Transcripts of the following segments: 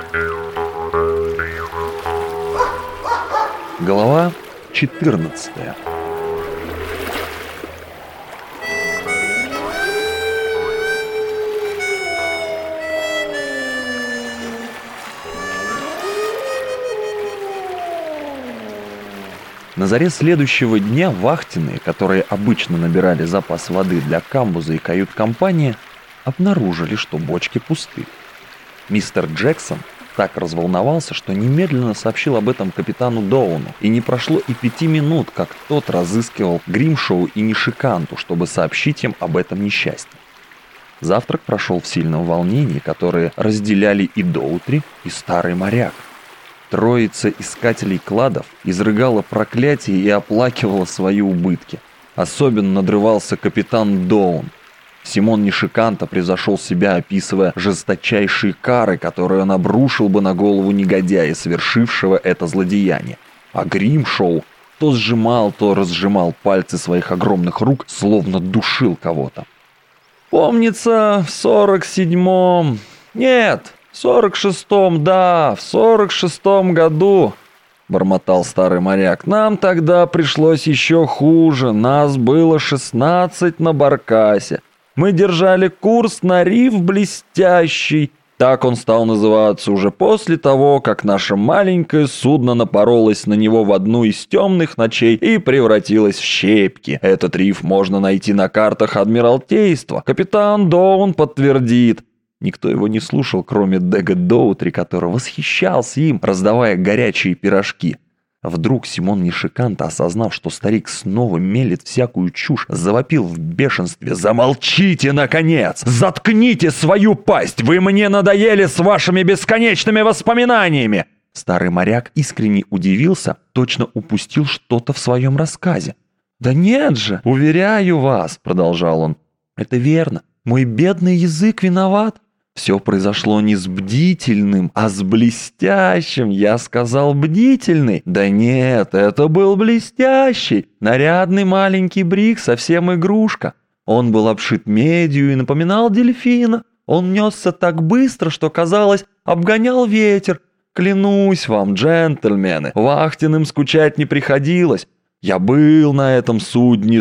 Глава 14. На заре следующего дня вахтенные, которые обычно набирали запас воды для камбуза и кают-компании, обнаружили, что бочки пусты. Мистер Джексон так разволновался, что немедленно сообщил об этом капитану Доуну, и не прошло и 5 минут, как тот разыскивал Гримшоу и Нишиканту, чтобы сообщить им об этом несчастье. Завтрак прошел в сильном волнении, которое разделяли и Доутри, и старый моряк. Троица искателей кладов изрыгала проклятия и оплакивала свои убытки. Особенно надрывался капитан Доун. Симон Нишиканта превзошел себя, описывая жесточайшие кары, которые он обрушил бы на голову негодяя, совершившего это злодеяние. А Гримшоу то сжимал, то разжимал пальцы своих огромных рук, словно душил кого-то. «Помнится, в 47-м... Нет, в 46-м, да, в 46-м году...» — бормотал старый моряк. «Нам тогда пришлось еще хуже. Нас было 16 на баркасе. Мы держали курс на риф Блестящий. Так он стал называться уже после того, как наше маленькое судно напоролось на него в одну из темных ночей и превратилось в щепки. Этот риф можно найти на картах Адмиралтейства. Капитан Доун подтвердит». Никто его не слушал, кроме Дега Доутри, который восхищался им, раздавая горячие пирожки. Вдруг Симон Нишиканта, осознав, что старик снова мелет всякую чушь, завопил в бешенстве: «Замолчите, наконец! Заткните свою пасть! Вы мне надоели с вашими бесконечными воспоминаниями!» Старый моряк искренне удивился, точно упустил что-то в своем рассказе. «Да нет же, уверяю вас», — продолжал он, — «это верно, мой бедный язык виноват. Все произошло не с бдительным, а с блестящим. Я сказал бдительный. Да нет, это был блестящий. Нарядный маленький брик, совсем игрушка. Он был обшит медью и напоминал дельфина. Он несся так быстро, что, казалось, обгонял ветер. Клянусь вам, джентльмены, вахтенным скучать не приходилось. Я был на этом судне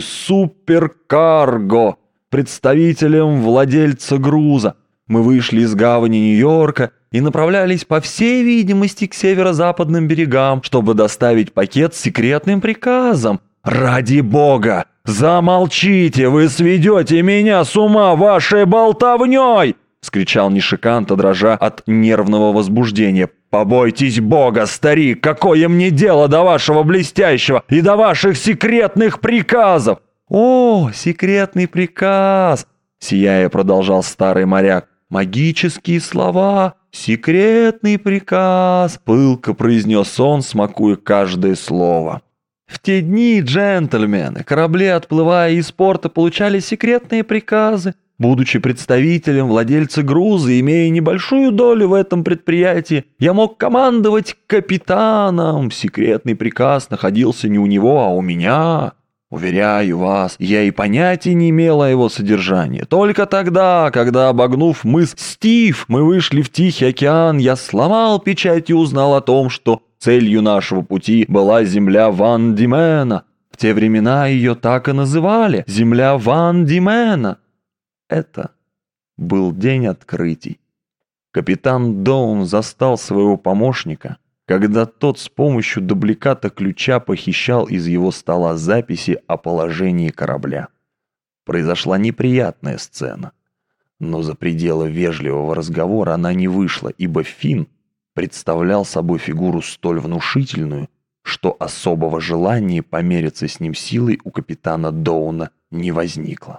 суперкарго, представителем владельца груза. Мы вышли из гавани Нью-Йорка и направлялись, по всей видимости, к северо-западным берегам, чтобы доставить пакет с секретным приказом. «Ради бога! Замолчите! Вы сведете меня с ума вашей болтовней!» — вскричал Нишиканта, дрожа от нервного возбуждения. «Побойтесь бога, старик! Какое мне дело до вашего блестящего и до ваших секретных приказов?» «О, секретный приказ!» — сияя продолжал старый моряк. «Магические слова, секретный приказ», — пылко произнес он, смакуя каждое слово. «В те дни, джентльмены, корабли, отплывая из порта, получали секретные приказы. Будучи представителем владельца груза, имея небольшую долю в этом предприятии, я мог командовать капитаном. Секретный приказ находился не у него, а у меня». Уверяю вас, я и понятия не имел о его содержании. Только тогда, когда, обогнув мыс Стив, мы вышли в Тихий океан, я сломал печать и узнал о том, что целью нашего пути была земля Ван Димена. В те времена ее так и называли — земля Ван Димена. Это был день открытий. Капитан Доун застал своего помощника, когда тот с помощью дубликата ключа похищал из его стола записи о положении корабля. Произошла неприятная сцена, но за пределы вежливого разговора она не вышла, ибо Финн представлял собой фигуру столь внушительную, что особого желания помериться с ним силой у капитана Доуна не возникло.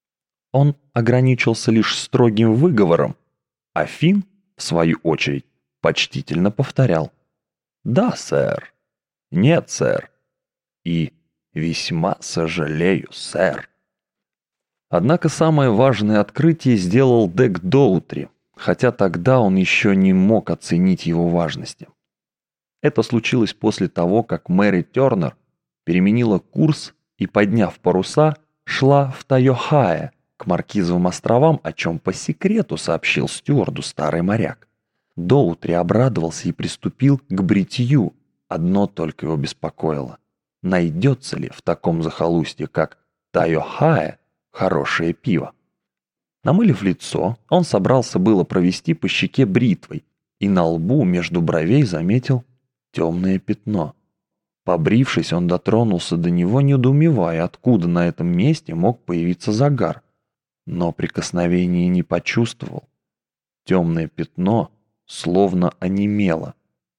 Он ограничился лишь строгим выговором, а Финн, в свою очередь, почтительно повторял: «Да, сэр», «Нет, сэр» и «Весьма сожалею, сэр». Однако самое важное открытие сделал Дег Доутри, хотя тогда он еще не мог оценить его важности. Это случилось после того, как Мэри Тернер переменила курс и, подняв паруса, шла в Тайохае, к Маркизовым островам, о чем по секрету сообщил стюарду старый моряк. Доутри обрадовался и приступил к бритью. Одно только его беспокоило. Найдется ли в таком захолустье, как Тайохае, хорошее пиво? Намылив лицо, он собрался было провести по щеке бритвой, и на лбу между бровей заметил темное пятно. Побрившись, он дотронулся до него, недоумевая, откуда на этом месте мог появиться загар. Но прикосновения не почувствовал. Темное пятно словно онемело.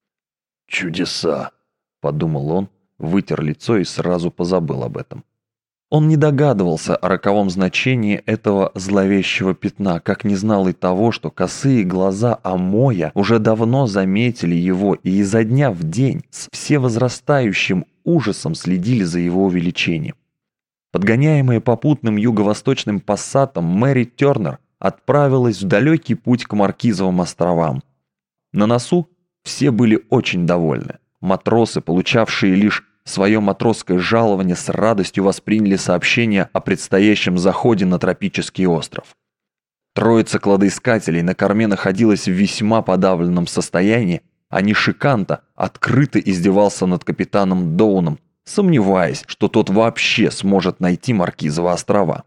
«Чудеса!» — подумал он, вытер лицо и сразу позабыл об этом. Он не догадывался о роковом значении этого зловещего пятна, как не знал и того, что косые глаза Амоя уже давно заметили его и изо дня в день с всевозрастающим ужасом следили за его увеличением. Подгоняемая попутным юго-восточным пассатом, Мэри Тернер отправилась в далекий путь к Маркизовым островам. На носу все были очень довольны. Матросы, получавшие лишь свое матросское жалование, с радостью восприняли сообщение о предстоящем заходе на тропический остров. Троица кладоискателей на корме находилась в весьма подавленном состоянии, а Нишиканта открыто издевался над капитаном Доуном, сомневаясь, что тот вообще сможет найти Маркизовы острова.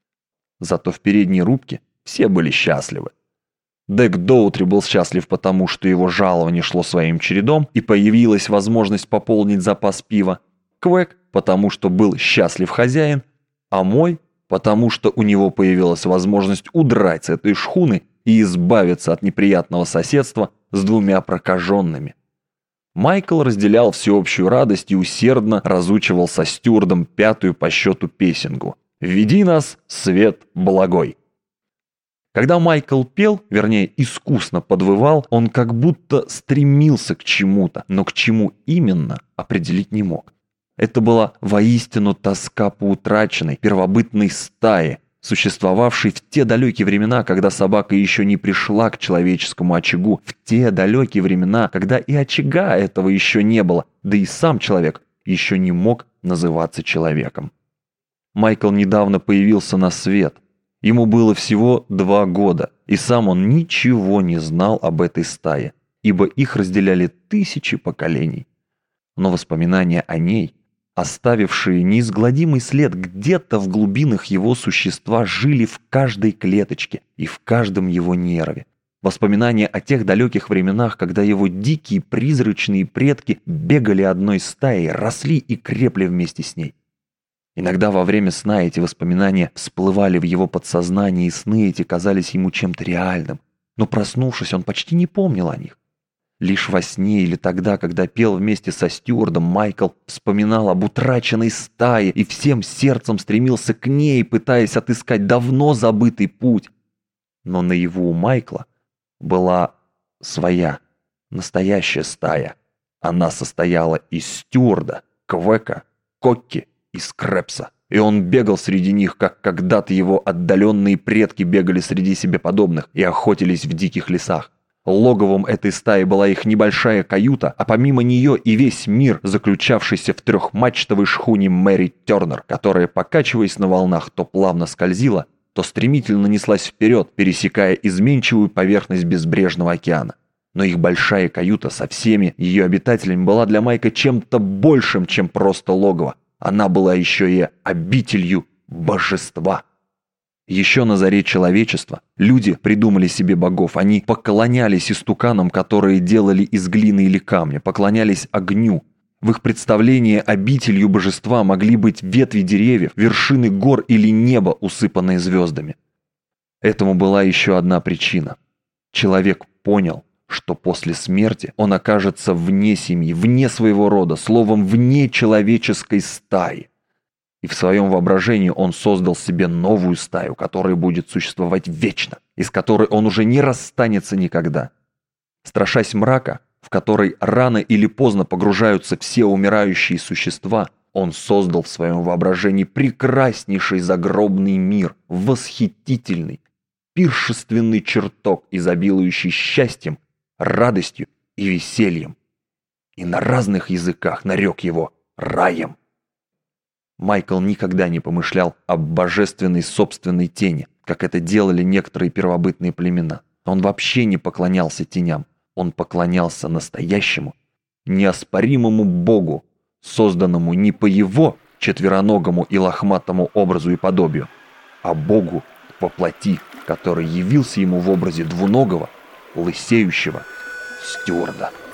Зато в передней рубке все были счастливы. Дек Доутри был счастлив потому, что его жалование шло своим чередом и появилась возможность пополнить запас пива. Квек, потому что был счастлив хозяин, а Мой, потому что у него появилась возможность удрать с этой шхуны и избавиться от неприятного соседства с двумя прокаженными. Майкл разделял всеобщую радость и усердно разучивал со стюардом 5-ю по счету песенку «Веди нас, свет благой». Когда Майкл пел, вернее, искусно подвывал, он как будто стремился к чему-то, но к чему именно определить не мог. Это была воистину тоска по утраченной первобытной стае, существовавшей в те далекие времена, когда собака еще не пришла к человеческому очагу, в те далекие времена, когда и очага этого еще не было, да и сам человек еще не мог называться человеком. Майкл недавно появился на свет. Ему было всего 2 года, и сам он ничего не знал об этой стае, ибо их разделяли тысячи поколений. Но воспоминания о ней, оставившие неизгладимый след где-то в глубинах его существа, жили в каждой клеточке и в каждом его нерве. Воспоминания о тех далеких временах, когда его дикие призрачные предки бегали одной стаей, росли и крепли вместе с ней. Иногда во время сна эти воспоминания всплывали в его подсознании, и сны эти казались ему чем-то реальным. Но проснувшись, он почти не помнил о них. Лишь во сне или тогда, когда пел вместе со стюардом, Майкл вспоминал об утраченной стае и всем сердцем стремился к ней, пытаясь отыскать давно забытый путь. Но наяву у Майкла была своя, настоящая стая. Она состояла из стюарда, Квека, Кокки и Скрепса, и он бегал среди них, как когда-то его отдаленные предки бегали среди себе подобных и охотились в диких лесах. Логовом этой стаи была их небольшая каюта, а помимо нее и весь мир, заключавшийся в 3-мачтовой шхуне Мэри Тернер, которая, покачиваясь на волнах, то плавно скользила, то стремительно неслась вперед, пересекая изменчивую поверхность безбрежного океана. Но их большая каюта со всеми ее обитателями была для Майка чем-то большим, чем просто логово. Она была еще и обителью божества. Еще на заре человечества люди придумали себе богов. Они поклонялись истуканам, которые делали из глины или камня, поклонялись огню. В их представлении обителью божества могли быть ветви деревьев, вершины гор или небо, усыпанное звездами. Этому была еще одна причина. Человек понял, что после смерти он окажется вне семьи, вне своего рода, словом, вне человеческой стаи. И в своем воображении он создал себе новую стаю, которая будет существовать вечно, и с которой он уже не расстанется никогда. Страшась мрака, в который рано или поздно погружаются все умирающие существа, он создал в своем воображении прекраснейший загробный мир, восхитительный, пиршественный чертог, изобилующий счастьем, радостью и весельем. И на разных языках нарек его раем. Майкл никогда не помышлял об божественной собственной тени, как это делали некоторые первобытные племена. Он вообще не поклонялся теням. Он поклонялся настоящему, неоспоримому Богу, созданному не по его четвероногому и лохматому образу и подобию, а Богу во плоти, который явился ему в образе двуногого, лысеющего стюарда.